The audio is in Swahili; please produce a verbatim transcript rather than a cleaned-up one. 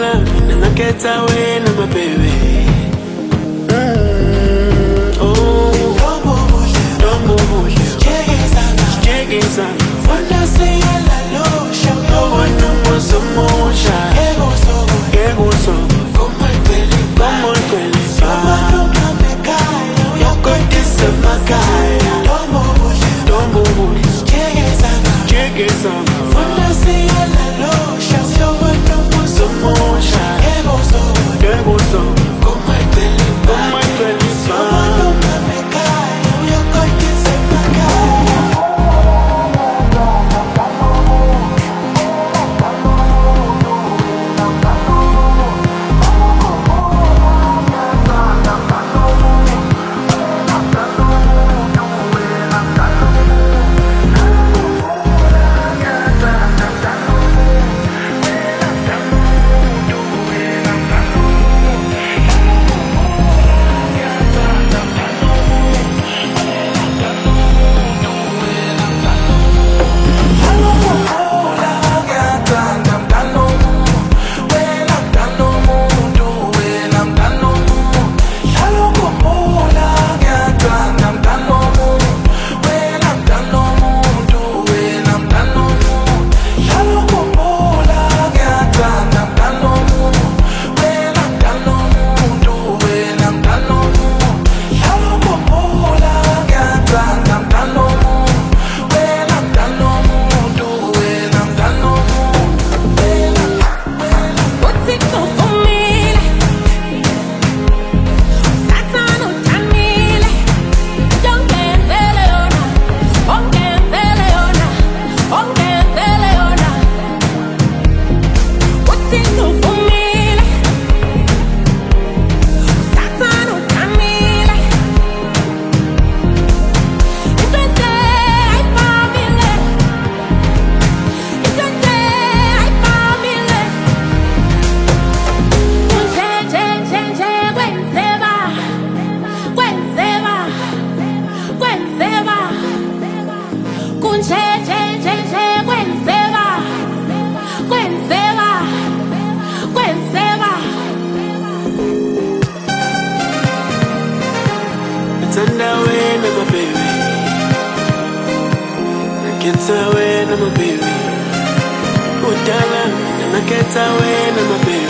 Udala, nangakhetha wena my baby. Mm, oh, Dombo buhle, Jiggies on. Funda siyala lo, shaka wanu mosamusha. Ego sogo, ego sogo. Como el peli, como el peli. Shomano mamekaya, yakotisa makaya. Dombo buhle, Dombo buhle, Jiggies on. Funda siyala lo, shaka wanu mosamusha. Ego sogo, ego sogo. Como el peli, como el peli. Shomano mamekaya, yakotisa makaya. Udala, nangakhetha wena my baby.